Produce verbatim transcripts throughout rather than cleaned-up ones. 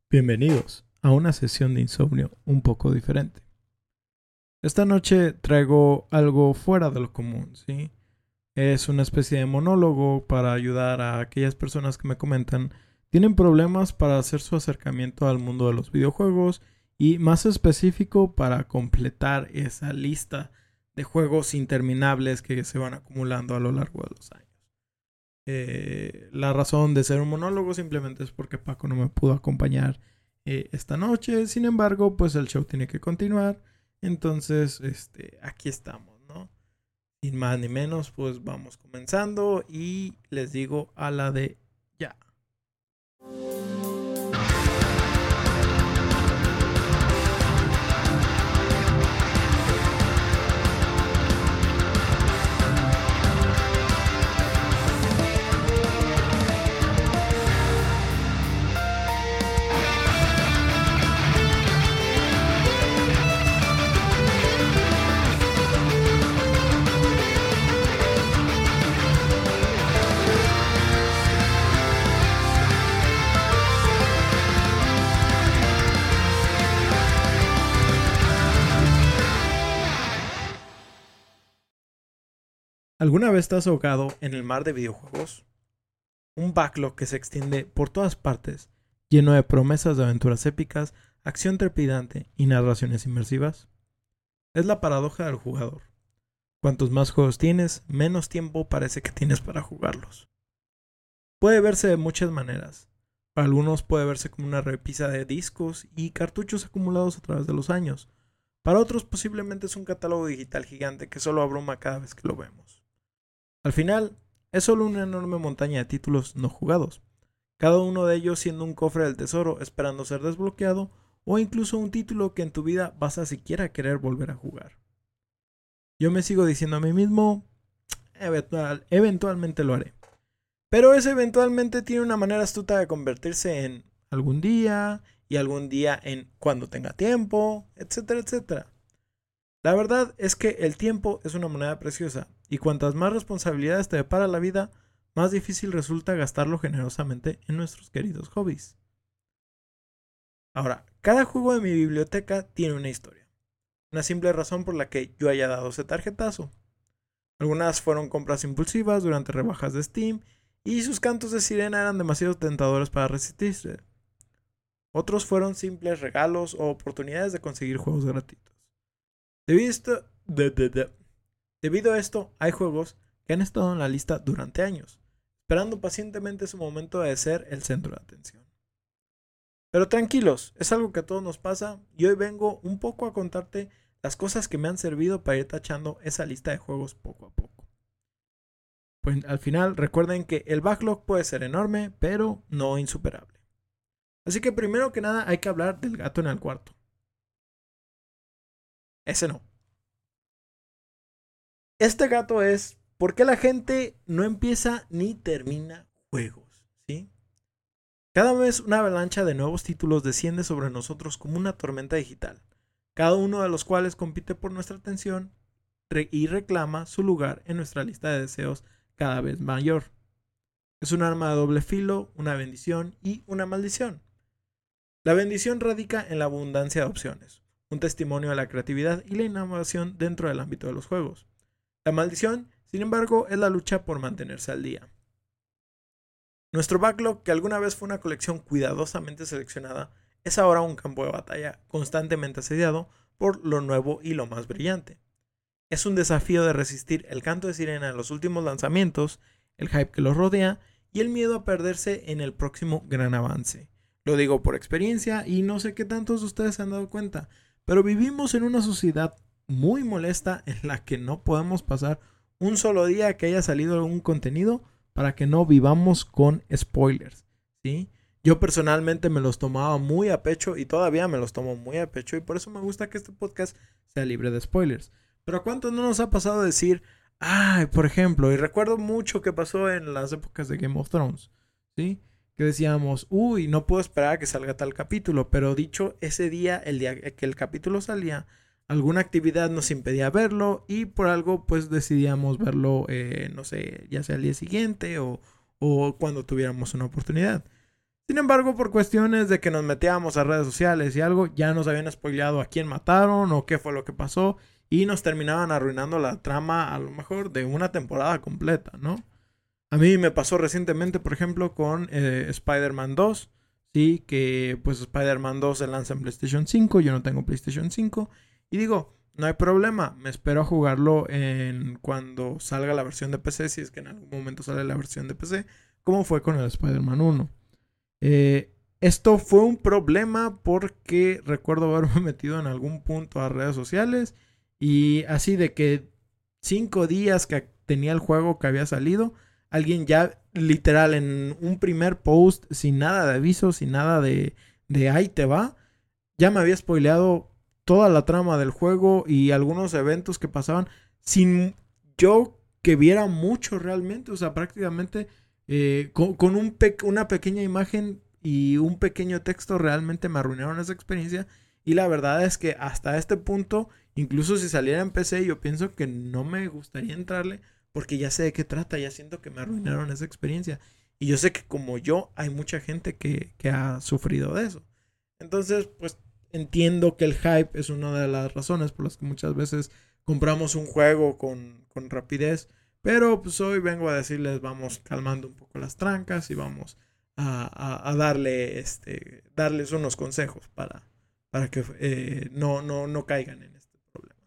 Bienvenidos a una sesión de insomnio un poco diferente. Esta noche traigo algo fuera de lo común, ¿sí? Es una especie de monólogo para ayudar a aquellas personas que me comentan tienen problemas para hacer su acercamiento al mundo de los videojuegos y más específico para completar esa lista de juegos interminables que se van acumulando a lo largo de los años. Eh, la razón de ser un monólogo simplemente es porque Paco no me pudo acompañar eh, esta noche. Sin embargo, pues el show tiene que continuar. Entonces, este, aquí estamos, ¿no? Sin más ni menos, pues vamos comenzando y les digo a la de ya. ¿Alguna vez te has ahogado en el mar de videojuegos? Un backlog que se extiende por todas partes, lleno de promesas de aventuras épicas, acción trepidante y narraciones inmersivas. Es la paradoja del jugador. Cuantos más juegos tienes, menos tiempo parece que tienes para jugarlos. Puede verse de muchas maneras. Para algunos puede verse como una repisa de discos y cartuchos acumulados a través de los años. Para otros posiblemente es un catálogo digital gigante que solo abruma cada vez que lo vemos. Al final, es solo una enorme montaña de títulos no jugados, cada uno de ellos siendo un cofre del tesoro esperando ser desbloqueado o incluso un título que en tu vida vas a siquiera querer volver a jugar. Yo me sigo diciendo a mí mismo, eventual, eventualmente lo haré. Pero ese eventualmente tiene una manera astuta de convertirse en algún día y algún día en cuando tenga tiempo, etcétera, etcétera. La verdad es que el tiempo es una moneda preciosa y cuantas más responsabilidades te depara la vida, más difícil resulta gastarlo generosamente en nuestros queridos hobbies. Ahora, cada juego de mi biblioteca tiene una historia, una simple razón por la que yo haya dado ese tarjetazo. Algunas fueron compras impulsivas durante rebajas de Steam y sus cantos de sirena eran demasiado tentadores para resistirse. Otros fueron simples regalos o oportunidades de conseguir juegos gratuitos. Debido a esto, de, de, de. Debido a esto, hay juegos que han estado en la lista durante años, esperando pacientemente su momento de ser el centro de atención. Pero tranquilos, es algo que a todos nos pasa y hoy vengo un poco a contarte las cosas que me han servido para ir tachando esa lista de juegos poco a poco. Pues al final recuerden que el backlog puede ser enorme, pero no insuperable. Así que primero que nada hay que hablar del gato en el cuarto. Ese no. Este gato es ¿por qué la gente no empieza ni termina juegos? ¿Sí? Cada vez una avalancha de nuevos títulos desciende sobre nosotros como una tormenta digital, cada uno de los cuales compite por nuestra atención y reclama su lugar en nuestra lista de deseos cada vez mayor. Es un arma de doble filo, una bendición y una maldición. La bendición radica en la abundancia de opciones, un testimonio de la creatividad y la innovación dentro del ámbito de los juegos. La maldición, sin embargo, es la lucha por mantenerse al día. Nuestro backlog, que alguna vez fue una colección cuidadosamente seleccionada, es ahora un campo de batalla constantemente asediado por lo nuevo y lo más brillante. Es un desafío de resistir el canto de sirena en los últimos lanzamientos, el hype que los rodea y el miedo a perderse en el próximo gran avance. Lo digo por experiencia y no sé qué tantos de ustedes se han dado cuenta, pero vivimos en una sociedad muy molesta en la que no podemos pasar un solo día que haya salido algún contenido para que no vivamos con spoilers, ¿sí? Yo personalmente me los tomaba muy a pecho y todavía me los tomo muy a pecho y por eso me gusta que este podcast sea libre de spoilers. Pero ¿a cuántos no nos ha pasado decir, ay, por ejemplo, y recuerdo mucho que pasó en las épocas de Game of Thrones, ¿sí? Que decíamos, uy, no puedo esperar a que salga tal capítulo, pero dicho ese día, el día que el capítulo salía, alguna actividad nos impedía verlo y por algo pues decidíamos verlo, eh, no sé, ya sea el día siguiente o, o cuando tuviéramos una oportunidad. Sin embargo, por cuestiones de que nos metíamos a redes sociales y algo, ya nos habían spoileado a quién mataron o qué fue lo que pasó y nos terminaban arruinando la trama a lo mejor de una temporada completa, ¿no? A mí me pasó recientemente, por ejemplo, con eh, Spider-Man dos, sí, que pues Spider-Man dos se lanza en PlayStation cinco, yo no tengo PlayStation cinco y digo, no hay problema, me espero a jugarlo en cuando salga la versión de P C, si es que en algún momento sale la versión de P C, como fue con el Spider-Man uno. Eh, esto fue un problema porque recuerdo haberme metido en algún punto a redes sociales y así de que cinco días que tenía el juego que había salido, alguien ya literal en un primer post sin nada de aviso, sin nada de, de ahí te va, ya me había spoileado toda la trama del juego y algunos eventos que pasaban sin yo que viera mucho realmente, o sea, prácticamente eh, con, con un pe una pequeña imagen y un pequeño texto realmente me arruinaron esa experiencia y la verdad es que hasta este punto, incluso si saliera en P C, yo pienso que no me gustaría entrarle porque ya sé de qué trata, ya siento que me arruinaron esa experiencia y yo sé que como yo hay mucha gente que, que ha sufrido de eso. Entonces, pues entiendo que el hype es una de las razones por las que muchas veces compramos un juego con, con rapidez. Pero pues hoy vengo a decirles, vamos calmando un poco las trancas y vamos a, a, a darle, este, darles unos consejos para, para que eh, no, no, no caigan en este problema.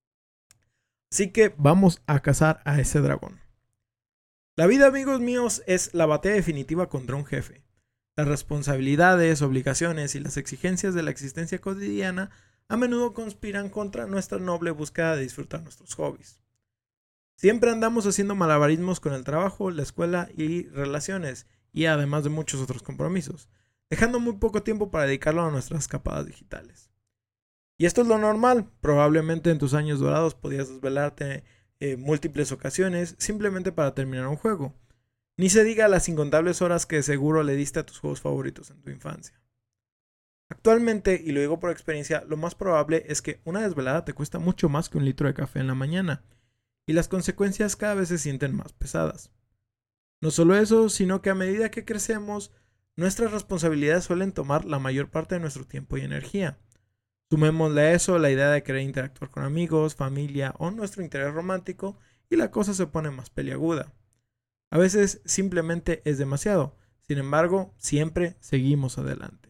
Así que vamos a cazar a ese dragón. La vida, amigos míos, es la batalla definitiva contra un jefe. Las responsabilidades, obligaciones y las exigencias de la existencia cotidiana a menudo conspiran contra nuestra noble búsqueda de disfrutar nuestros hobbies. Siempre andamos haciendo malabarismos con el trabajo, la escuela y relaciones, y además de muchos otros compromisos, dejando muy poco tiempo para dedicarlo a nuestras escapadas digitales. Y esto es lo normal, probablemente en tus años dorados podías desvelarte en múltiples ocasiones simplemente para terminar un juego. Ni se diga las incontables horas que seguro le diste a tus juegos favoritos en tu infancia. Actualmente, y lo digo por experiencia, lo más probable es que una desvelada te cuesta mucho más que un litro de café en la mañana, y las consecuencias cada vez se sienten más pesadas. No solo eso, sino que a medida que crecemos, nuestras responsabilidades suelen tomar la mayor parte de nuestro tiempo y energía. Sumémosle a eso la idea de querer interactuar con amigos, familia o nuestro interés romántico, y la cosa se pone más peliaguda. A veces simplemente es demasiado, sin embargo, siempre seguimos adelante.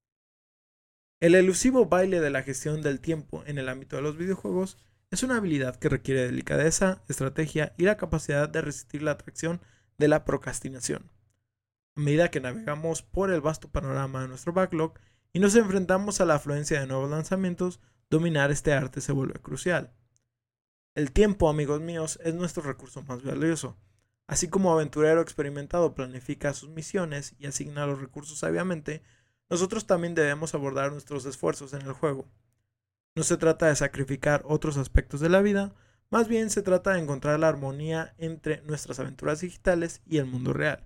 El elusivo baile de la gestión del tiempo en el ámbito de los videojuegos es una habilidad que requiere delicadeza, estrategia y la capacidad de resistir la atracción de la procrastinación. A medida que navegamos por el vasto panorama de nuestro backlog y nos enfrentamos a la afluencia de nuevos lanzamientos, dominar este arte se vuelve crucial. El tiempo, amigos míos, es nuestro recurso más valioso. Así como aventurero experimentado planifica sus misiones y asigna los recursos sabiamente, nosotros también debemos abordar nuestros esfuerzos en el juego. No se trata de sacrificar otros aspectos de la vida, más bien se trata de encontrar la armonía entre nuestras aventuras digitales y el mundo real.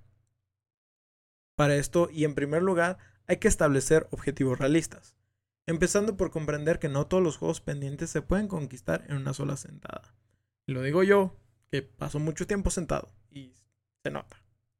Para esto, y en primer lugar, hay que establecer objetivos realistas, empezando por comprender que no todos los juegos pendientes se pueden conquistar en una sola sentada. Y lo digo yo, que paso mucho tiempo sentado, y se nota.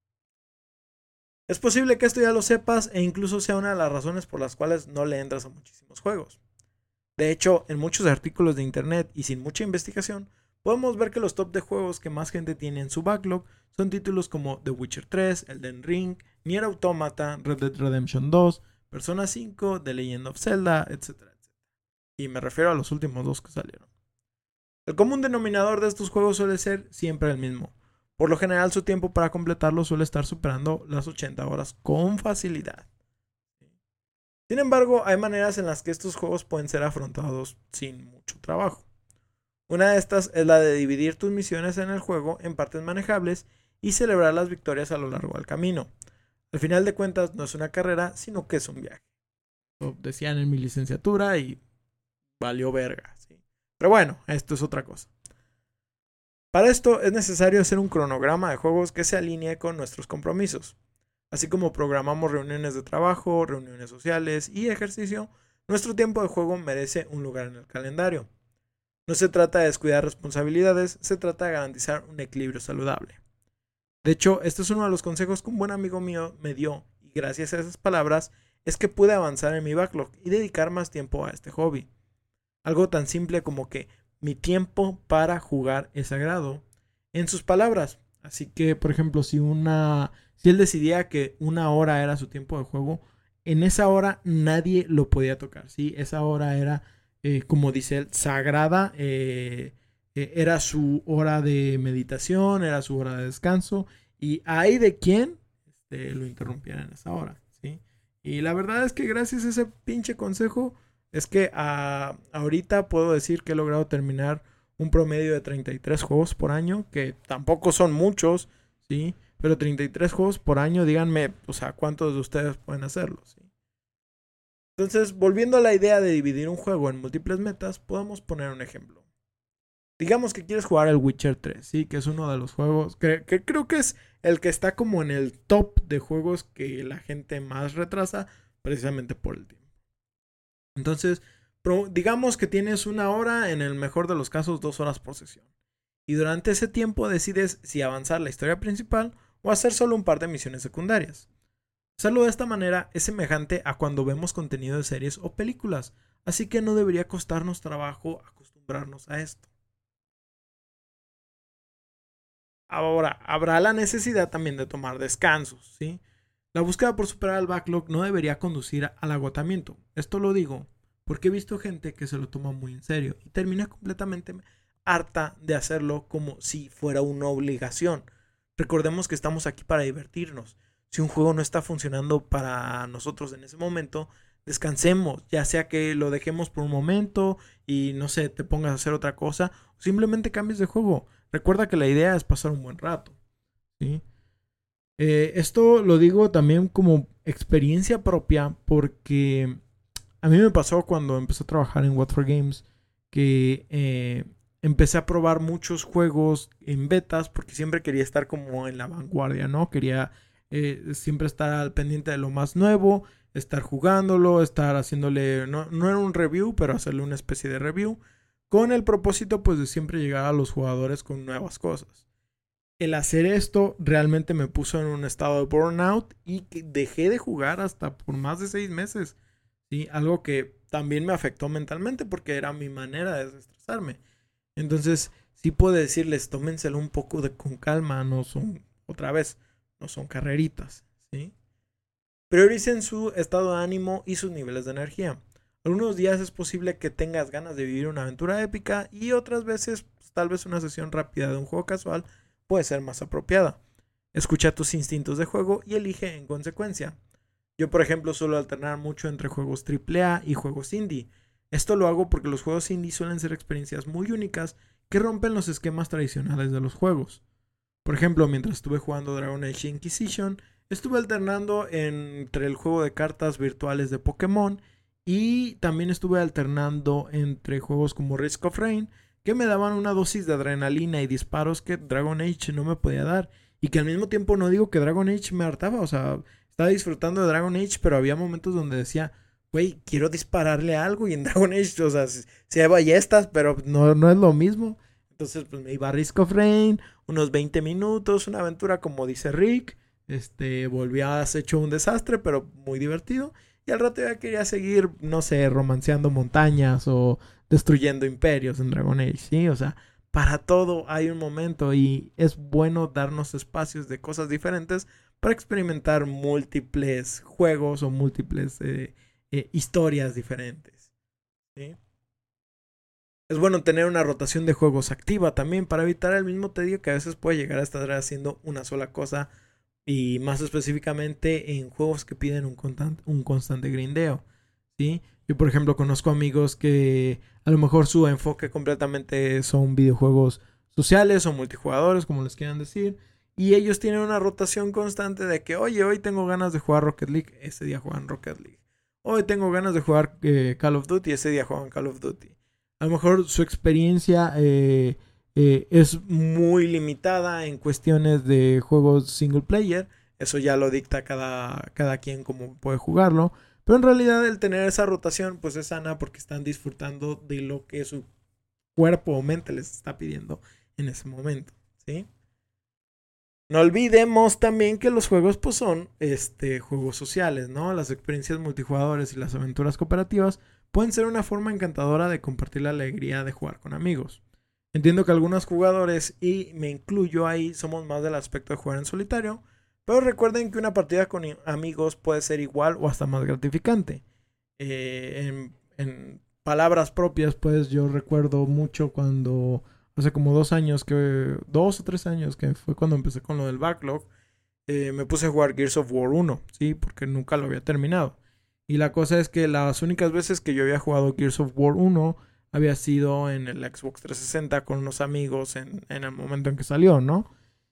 Es posible que esto ya lo sepas e incluso sea una de las razones por las cuales no le entras a muchísimos juegos. De hecho, en muchos artículos de internet y sin mucha investigación, podemos ver que los top de juegos que más gente tiene en su backlog son títulos como The Witcher tres, Elden Ring, Nier Automata, Red Dead Redemption dos, Persona cinco, The Legend of Zelda, etcétera, etcétera. Y me refiero a los últimos dos que salieron. El común denominador de estos juegos suele ser siempre el mismo. Por lo general, su tiempo para completarlo suele estar superando las ochenta horas con facilidad. Sin embargo, hay maneras en las que estos juegos pueden ser afrontados sin mucho trabajo. Una de estas es la de dividir tus misiones en el juego en partes manejables y celebrar las victorias a lo largo del camino. Al final de cuentas, no es una carrera, sino que es un viaje. Lo decían en mi licenciatura y valió verga, ¿sí? Pero bueno, esto es otra cosa. Para esto es necesario hacer un cronograma de juegos que se alinee con nuestros compromisos. Así como programamos reuniones de trabajo, reuniones sociales y ejercicio, nuestro tiempo de juego merece un lugar en el calendario. No se trata de descuidar responsabilidades, se trata de garantizar un equilibrio saludable. De hecho, este es uno de los consejos que un buen amigo mío me dio y gracias a esas palabras es que pude avanzar en mi backlog y dedicar más tiempo a este hobby. Algo tan simple como que mi tiempo para jugar es sagrado, en sus palabras. Así que, por ejemplo, si una si él decidía que una hora era su tiempo de juego, en esa hora nadie lo podía tocar, ¿sí? Esa hora era, eh, como dice él, sagrada, eh, eh, era su hora de meditación, era su hora de descanso, y hay de quien este, lo interrumpiera en esa hora, ¿sí? Y la verdad es que gracias a ese pinche consejo, es que a, ahorita puedo decir que he logrado terminar un promedio de treinta y tres juegos por año, que tampoco son muchos, ¿sí? Pero treinta y tres juegos por año, díganme, o sea, ¿cuántos de ustedes pueden hacerlo? ¿Sí? Entonces, volviendo a la idea de dividir un juego en múltiples metas, podemos poner un ejemplo. Digamos que quieres jugar el Witcher tres, ¿sí? Que es uno de los juegos que, que creo que es el que está como en el top de juegos que la gente más retrasa, precisamente por el tiempo. Entonces, pro, digamos que tienes una hora, en el mejor de los casos, dos horas por sesión. Y durante ese tiempo decides si avanzar la historia principal o hacer solo un par de misiones secundarias. Hacerlo de esta manera es semejante a cuando vemos contenido de series o películas, así que no debería costarnos trabajo acostumbrarnos a esto. Ahora, habrá la necesidad también de tomar descansos, ¿sí? La búsqueda por superar el backlog no debería conducir al agotamiento. Esto lo digo porque he visto gente que se lo toma muy en serio y termina completamente harta de hacerlo como si fuera una obligación. Recordemos que estamos aquí para divertirnos. Si un juego no está funcionando para nosotros en ese momento, descansemos, ya sea que lo dejemos por un momento y no sé, te pongas a hacer otra cosa o simplemente cambies de juego. Recuerda que la idea es pasar un buen rato, ¿sí? Eh, esto lo digo también como experiencia propia porque a mí me pasó cuando empecé a trabajar en What for Games que eh, empecé a probar muchos juegos en betas porque siempre quería estar como en la vanguardia, ¿no? Quería eh, siempre estar al pendiente de lo más nuevo, estar jugándolo, estar haciéndole, no, no era un review, pero hacerle una especie de review con el propósito pues de siempre llegar a los jugadores con nuevas cosas. El hacer esto realmente me puso en un estado de burnout y que dejé de jugar hasta por más de seis meses. ¿Sí? Algo que también me afectó mentalmente porque era mi manera de desestresarme. Entonces, sí puedo decirles, tómenselo un poco de, con calma, no son, otra vez, no son carreritas, ¿sí? Prioricen su estado de ánimo y sus niveles de energía. Algunos días es posible que tengas ganas de vivir una aventura épica y otras veces, pues, tal vez una sesión rápida de un juego casual puede ser más apropiada. Escucha tus instintos de juego y elige en consecuencia. Yo, por ejemplo, suelo alternar mucho entre juegos triple A y juegos indie. Esto lo hago porque los juegos indie suelen ser experiencias muy únicas que rompen los esquemas tradicionales de los juegos. Por ejemplo, mientras estuve jugando Dragon Age Inquisition, estuve alternando entre el juego de cartas virtuales de Pokémon y también estuve alternando entre juegos como Risk of Rain, que me daban una dosis de adrenalina y disparos que Dragon Age no me podía dar. Y que al mismo tiempo no digo que Dragon Age me hartaba, o sea, estaba disfrutando de Dragon Age, pero había momentos donde decía, güey, quiero dispararle algo. Y en Dragon Age, o sea, sí, sí hay ballestas, pero no, no es lo mismo. Entonces, pues me iba a Risk of Rain, unos veinte minutos, una aventura como dice Rick. Este, volvías hecho un desastre, pero muy divertido. Y al rato ya quería seguir, no sé, romanceando montañas o destruyendo imperios en Dragon Age, ¿sí? O sea, para todo hay un momento y es bueno darnos espacios de cosas diferentes para experimentar múltiples juegos o múltiples eh, eh, historias diferentes, ¿sí? Es bueno tener una rotación de juegos activa también para evitar el mismo tedio que a veces puede llegar a estar haciendo una sola cosa y más específicamente en juegos que piden un, constant, un constante grindeo, ¿sí? Yo, por ejemplo, conozco amigos que a lo mejor su enfoque completamente son videojuegos sociales o multijugadores, como les quieran decir, y ellos tienen una rotación constante de que, oye, hoy tengo ganas de jugar Rocket League, ese día juegan Rocket League. Hoy tengo ganas de jugar eh, Call of Duty, ese día juegan Call of Duty. A lo mejor su experiencia eh, eh, es muy limitada en cuestiones de juegos single player. Eso ya lo dicta cada, cada quien cómo puede jugarlo. Pero en realidad el tener esa rotación pues es sana porque están disfrutando de lo que su cuerpo o mente les está pidiendo en ese momento, ¿sí? No olvidemos también que los juegos pues son este, juegos sociales, ¿no? Las experiencias multijugadores y las aventuras cooperativas pueden ser una forma encantadora de compartir la alegría de jugar con amigos. Entiendo que algunos jugadores, y me incluyo ahí, somos más del aspecto de jugar en solitario, pero recuerden que una partida con amigos puede ser igual o hasta más gratificante. Eh, en, en palabras propias, pues yo recuerdo mucho cuando hace como dos años, que dos o tres años, que fue cuando empecé con lo del backlog, eh, me puse a jugar Gears of War uno, ¿sí? Porque nunca lo había terminado. Y la cosa es que las únicas veces que yo había jugado Gears of War uno había sido en el Xbox trescientos sesenta con unos amigos en, en el momento en que salió, ¿no?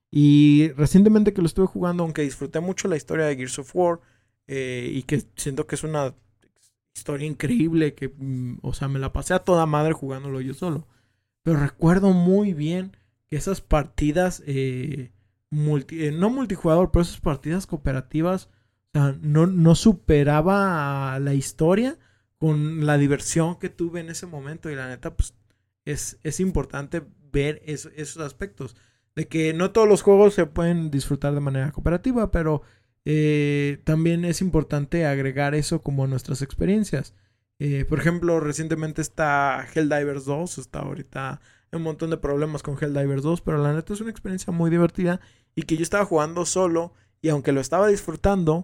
Y recientemente que lo estuve jugando, aunque disfruté mucho la historia de Gears of War, eh, y que siento que es una historia increíble, que, mm, o sea, me la pasé a toda madre jugándolo yo solo. Pero recuerdo muy bien que esas partidas, eh, multi, eh, no multijugador, pero esas partidas cooperativas, o sea, no, no superaba la historia con la diversión que tuve en ese momento. Y la neta, pues es, es importante ver eso, esos aspectos. De que no todos los juegos se pueden disfrutar de manera cooperativa, pero eh, también es importante agregar eso como a nuestras experiencias. Eh, por ejemplo, recientemente está Helldivers dos, está ahorita un montón de problemas con Helldivers dos, pero la neta es una experiencia muy divertida y que yo estaba jugando solo y aunque lo estaba disfrutando,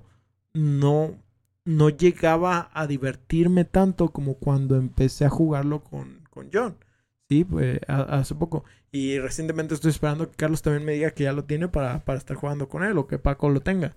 no, no llegaba a divertirme tanto como cuando empecé a jugarlo con, con John. Sí, pues a, hace poco. Y recientemente estoy esperando que Carlos también me diga que ya lo tiene para, para estar jugando con él o que Paco lo tenga.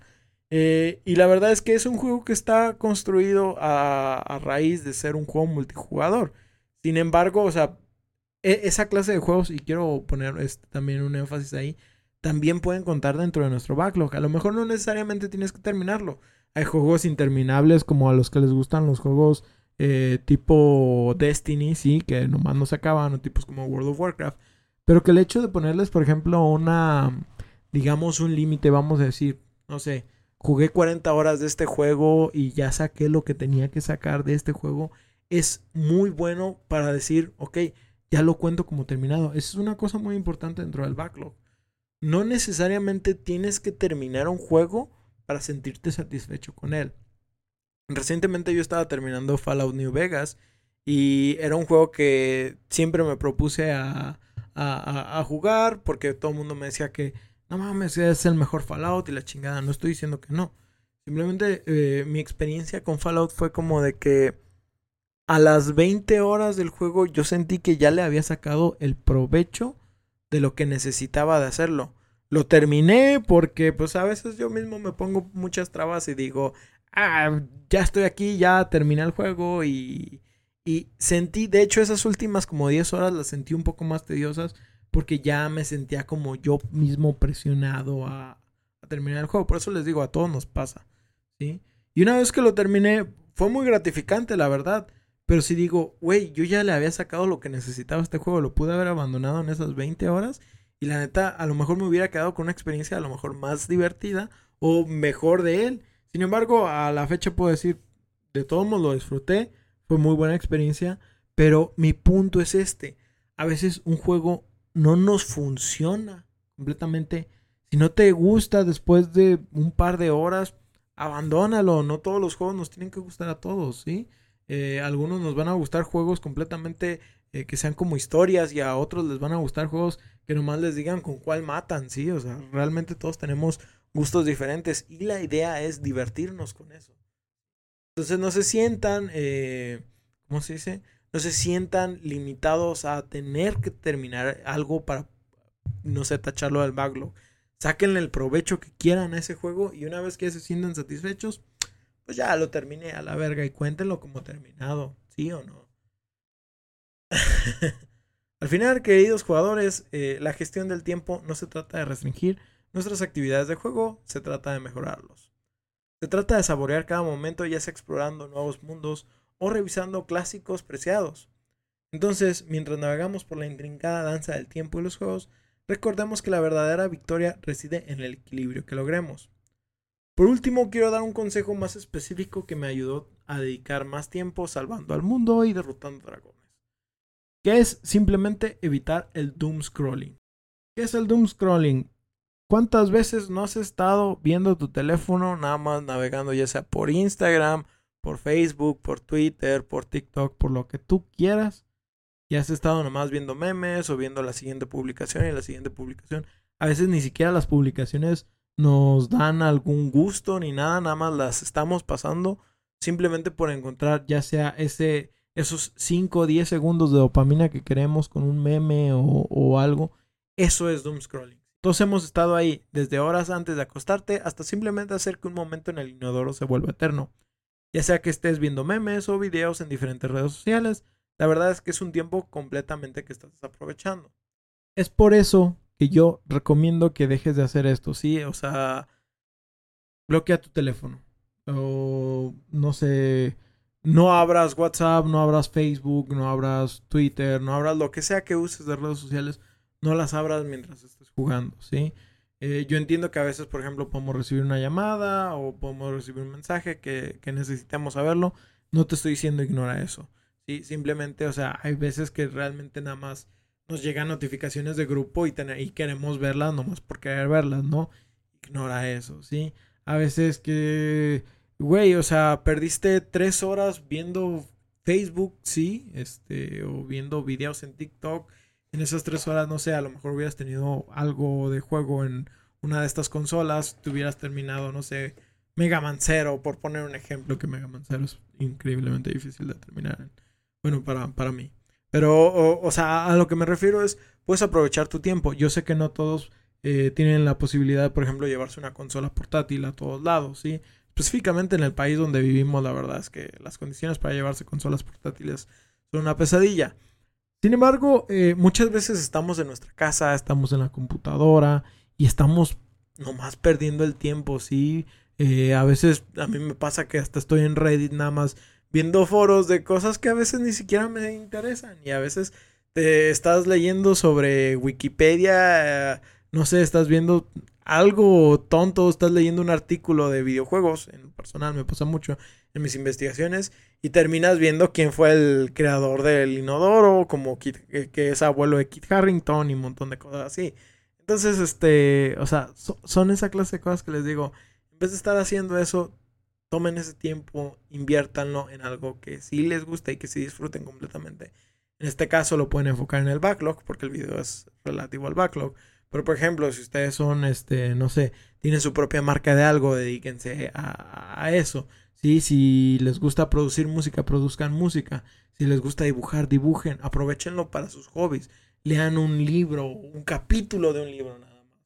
Eh, y la verdad es que es un juego que está construido a, a raíz de ser un juego multijugador. Sin embargo, o sea, e- esa clase de juegos, y quiero poner este, también un énfasis ahí, también pueden contar dentro de nuestro backlog. A lo mejor no necesariamente tienes que terminarlo. Hay juegos interminables como a los que les gustan los juegos eh, tipo Destiny, sí, que nomás no se acaban, o tipos como World of Warcraft. Pero que el hecho de ponerles, por ejemplo, una, digamos, un límite, vamos a decir, no sé, jugué cuarenta horas de este juego y ya saqué lo que tenía que sacar de este juego, es muy bueno para decir, ok, ya lo cuento como terminado. Esa es una cosa muy importante dentro del backlog. No necesariamente tienes que terminar un juego para sentirte satisfecho con él. Recientemente yo estaba terminando Fallout New Vegas y era un juego que siempre me propuse a, a, a jugar porque todo el mundo me decía que no mames, es el mejor Fallout y la chingada. No estoy diciendo que no. Simplemente eh, mi experiencia con Fallout fue como de que a las veinte horas del juego yo sentí que ya le había sacado el provecho de lo que necesitaba de hacerlo. Lo terminé porque pues a veces yo mismo me pongo muchas trabas y digo, ah, ya estoy aquí, ya terminé el juego y, y sentí, de hecho esas últimas como diez horas las sentí un poco más tediosas porque ya me sentía como yo mismo presionado a, a terminar el juego. Por eso les digo, a todos nos pasa, ¿sí? Y una vez que lo terminé, fue muy gratificante, la verdad. Pero si digo, güey, yo ya le había sacado lo que necesitaba a este juego, lo pude haber abandonado en esas veinte horas y la neta, a lo mejor me hubiera quedado con una experiencia a lo mejor más divertida o mejor de él. Sin embargo, a la fecha puedo decir, de todos modos lo disfruté, fue muy buena experiencia, pero mi punto es este. A veces un juego no nos funciona completamente. Si no te gusta después de un par de horas, abandónalo. No todos los juegos nos tienen que gustar a todos, ¿sí? Eh, algunos nos van a gustar juegos completamente eh, que sean como historias y a otros les van a gustar juegos que nomás les digan con cuál matan, ¿sí? O sea, realmente todos tenemos gustos diferentes y la idea es divertirnos con eso. Entonces no se sientan, eh, ¿cómo se dice? No se sientan limitados a tener que terminar algo para, no sé, tacharlo del backlog. Sáquenle el provecho que quieran a ese juego y una vez que se sientan satisfechos, pues ya lo terminé a la verga y cuéntenlo como terminado, ¿sí o no? Al final, queridos jugadores, eh, la gestión del tiempo no se trata de restringir nuestras actividades de juego, se trata de mejorarlos. Se trata de saborear cada momento, ya sea explorando nuevos mundos o revisando clásicos preciados. Entonces, mientras navegamos por la intrincada danza del tiempo y los juegos, recordemos que la verdadera victoria reside en el equilibrio que logremos. Por último, quiero dar un consejo más específico que me ayudó a dedicar más tiempo salvando al mundo y derrotando dragones, que es simplemente evitar el doom scrolling. ¿Qué es el doom scrolling? ¿Cuántas veces no has estado viendo tu teléfono, nada más navegando ya sea por Instagram, por Facebook, por Twitter, por TikTok, por lo que tú quieras? Y has estado nomás viendo memes o viendo la siguiente publicación y la siguiente publicación. A veces ni siquiera las publicaciones nos dan algún gusto ni nada, nada más las estamos pasando simplemente por encontrar ya sea ese, esos cinco o diez segundos de dopamina que queremos con un meme o, o algo. Eso es doom scrolling. Todos hemos estado ahí desde horas antes de acostarte hasta simplemente hacer que un momento en el inodoro se vuelva eterno. Ya sea que estés viendo memes o videos en diferentes redes sociales, la verdad es que es un tiempo completamente que estás desaprovechando. Es por eso que yo recomiendo que dejes de hacer esto, ¿sí? O sea, bloquea tu teléfono. O no sé, no abras WhatsApp, no abras Facebook, no abras Twitter, no abras lo que sea que uses de redes sociales, no las abras mientras estés jugando, ¿sí? Eh, yo entiendo que a veces, por ejemplo, podemos recibir una llamada o podemos recibir un mensaje que, que necesitamos saberlo. No te estoy diciendo ignora eso. ¿Sí? Simplemente, o sea, hay veces que realmente nada más nos llegan notificaciones de grupo y, ten- y queremos verlas nomás por querer verlas, ¿no? Ignora eso, ¿sí? A veces que, güey, o sea, perdiste tres horas viendo Facebook, sí, este, o viendo videos en TikTok. En esas tres horas, no sé, a lo mejor hubieras tenido algo de juego en una de estas consolas, te hubieras terminado, no sé, Mega Man Zero, por poner un ejemplo, que Mega Man Zero es increíblemente difícil de terminar. Bueno, para, para mí. Pero, o, o sea, a lo que me refiero es, puedes aprovechar tu tiempo. Yo sé que no todos eh, tienen la posibilidad, por ejemplo, de llevarse una consola portátil a todos lados, ¿sí? Específicamente en el país donde vivimos, la verdad es que las condiciones para llevarse consolas portátiles son una pesadilla. Sin embargo, eh, muchas veces estamos en nuestra casa, estamos en la computadora y estamos nomás perdiendo el tiempo, ¿sí? Eh, a veces a mí me pasa que hasta estoy en Reddit nada más viendo foros de cosas que a veces ni siquiera me interesan y a veces te estás leyendo sobre Wikipedia, eh, no sé, estás viendo algo tonto, estás leyendo un artículo de videojuegos, en lo personal me pasa mucho en mis investigaciones y terminas viendo quién fue el creador del inodoro, como Kit, que es abuelo de Kit Harington y un montón de cosas así. Entonces, este, o sea, so, son esa clase de cosas que les digo, en vez de estar haciendo eso, tomen ese tiempo, inviértanlo en algo que sí les gusta y que sí disfruten completamente. En este caso lo pueden enfocar en el backlog, porque el video es relativo al backlog. Pero por ejemplo, si ustedes son, este, no sé, tienen su propia marca de algo, dedíquense a, a eso. Sí, si les gusta producir música, produzcan música. Si les gusta dibujar, dibujen. Aprovechenlo para sus hobbies. Lean un libro, un capítulo de un libro nada más.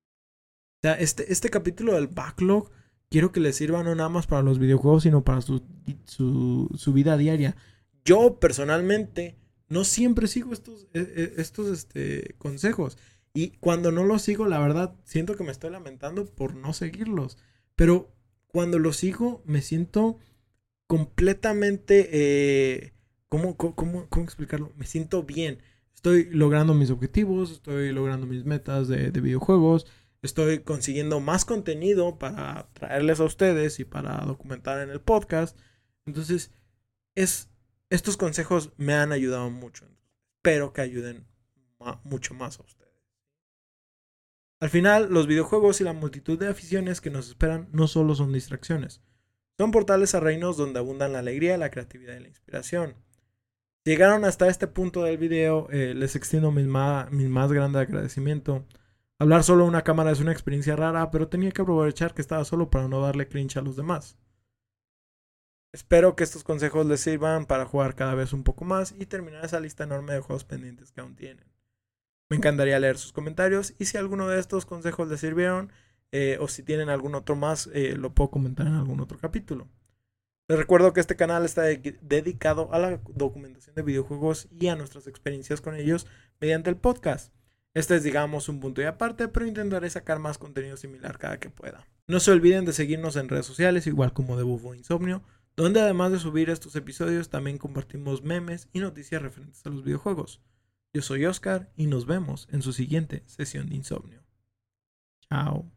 O sea, este, este capítulo del backlog quiero que les sirva no nada más para los videojuegos, sino para su, su, su vida diaria. Yo personalmente no siempre sigo estos, estos este, consejos. Y cuando no los sigo, la verdad, siento que me estoy lamentando por no seguirlos. Pero cuando los sigo, me siento completamente... Eh, ¿cómo, cómo, ¿Cómo explicarlo? Me siento bien. Estoy logrando mis objetivos, estoy logrando mis metas de, de videojuegos. Estoy consiguiendo más contenido para traerles a ustedes y para documentar en el podcast. Entonces, es, estos consejos me han ayudado mucho. Espero que ayuden ma- mucho más a ustedes. Al final, los videojuegos y la multitud de aficiones que nos esperan no solo son distracciones. Son portales a reinos donde abundan la alegría, la creatividad y la inspiración. Si llegaron hasta este punto del video, eh, les extiendo mi, ma mi más grande agradecimiento. Hablar solo a una cámara es una experiencia rara, pero tenía que aprovechar que estaba solo para no darle cringe a los demás. Espero que estos consejos les sirvan para jugar cada vez un poco más y terminar esa lista enorme de juegos pendientes que aún tienen. Me encantaría leer sus comentarios y si alguno de estos consejos les sirvieron eh, o si tienen algún otro más, eh, lo puedo comentar en algún otro capítulo. Les recuerdo que este canal está de dedicado a la documentación de videojuegos y a nuestras experiencias con ellos mediante el podcast. Este es, digamos, un punto y aparte, pero intentaré sacar más contenido similar cada que pueda. No se olviden de seguirnos en redes sociales, igual como de Bufo Insomnio, donde además de subir estos episodios, también compartimos memes y noticias referentes a los videojuegos. Yo soy Oscar y nos vemos en su siguiente sesión de insomnio. Chao.